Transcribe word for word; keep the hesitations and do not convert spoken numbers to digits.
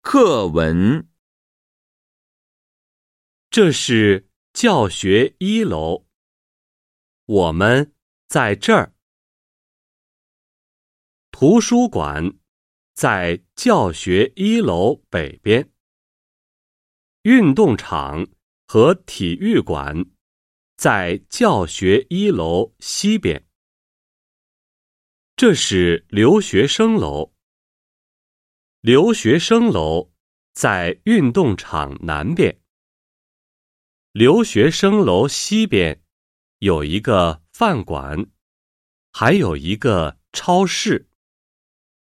课文。 这是教学一楼，我们在这儿。图书馆在教学一楼北边，运动场和体育馆在教学一楼西边。这是留学生楼，留学生楼在运动场南边。留学生楼西边有一个饭馆，还有一个超市。